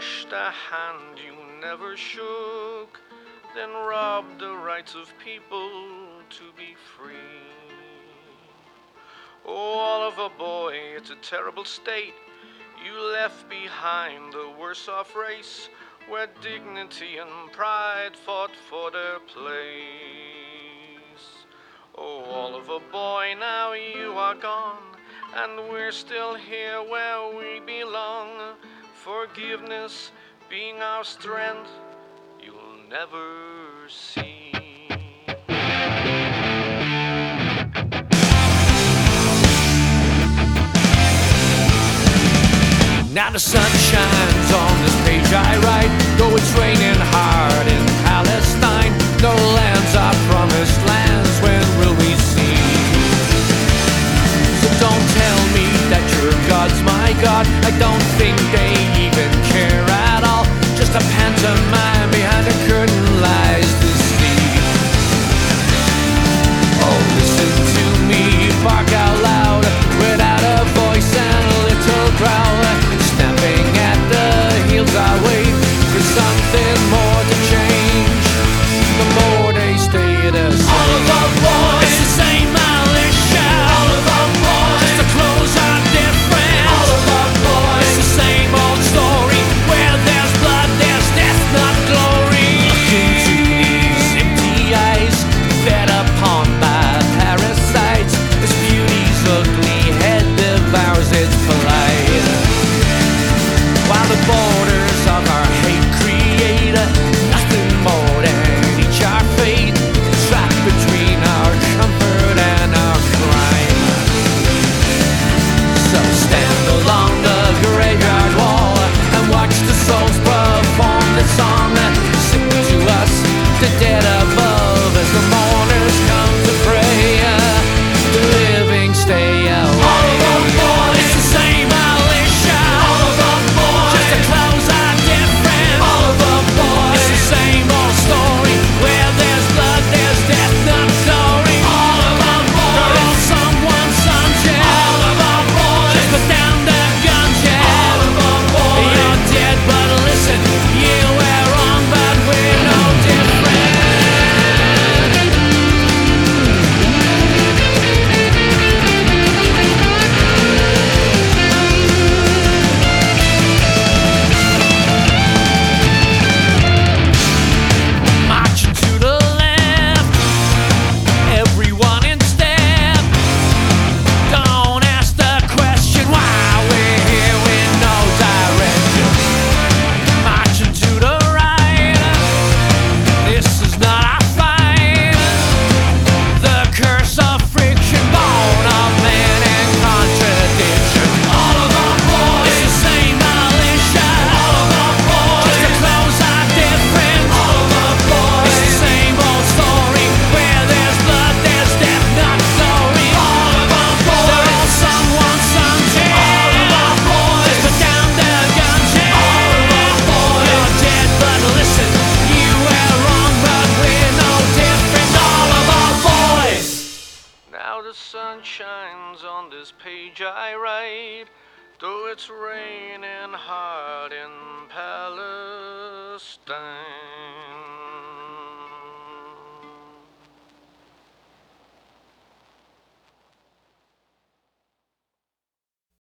crushed a hand you never shook, then robbed the rights of people to be free. Oh, Oliver boy, it's a terrible state. You left behind the worse off race, where dignity and pride fought for their place. Oh, Oliver boy, now you are gone, and we're still here where we belong. Forgiveness being our strength, you'll never see. Now the sun shines on this page I write, though it's raining hard in Palestine. No lands are promised lands, when will we see? So don't tell me that your God's my God, I don't think they even care at all. Just a pantomime behind a curtain lies deceit. Oh, listen to me bark out loud, without a voice and a little growl. Snapping at the heels I wait for something more to change. The more they stay the same. All of our boys, it's the same militia. All of our boys, just the clothes are different. All of our boys, it's the same old story. Where there's blood, there's death, not glory. Look into these empty eyes, fed upon by parasites. This beauty's ugly head devours its polite, while the borders of our hate create nothing more than each our fate, trapped between our comfort and our crime. So stand along the graveyard wall and watch the souls perform the song. Sing to us, the dead above, as the mourners come to pray. The living stay away. All of our boys, it's the same militia. All of our boys, just the clothes are different. All of our boys, it's the same old story. Where there's blood, there's death, not glory. All of our boys, they're all someone's sons, yeah. All of our boys, just put down the guns, yeah. All of our boys, you're dead, but listen, you were wrong, but we're no different. Marching to the left, everyone in step. Don't ask the question why we're here with no direction. Marching to the right, this is not our fight. The curse of friction, born of man and contradiction. All of our boys, it's the same militia. All of our boys, just the clothes are different. All of our boys, it's the same old story. Where there's blood, there's death, not glory. All of our boys, they're all someone's sons, yeah. All of our boys, just put down the guns, yeah. All of our boys, you're dead, but listen, you were wrong, but we're no different. All of our boys. Now the sun shines on this page I write, though it's raining hard in Palestine.